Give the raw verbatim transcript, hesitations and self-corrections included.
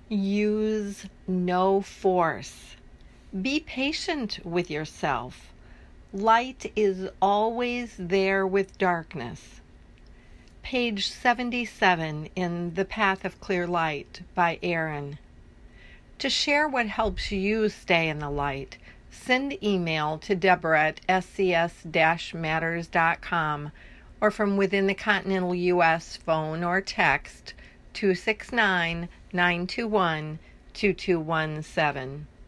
Use no force. Be patient with yourself. Light is always there with darkness. Page seventy-seven in The Path of Clear Light by Aaron. To share what helps you stay in the light, send email to Deborah at s c s dash matters dot com or from within the continental U S phone or text two six nine, nine two one, two two one seven.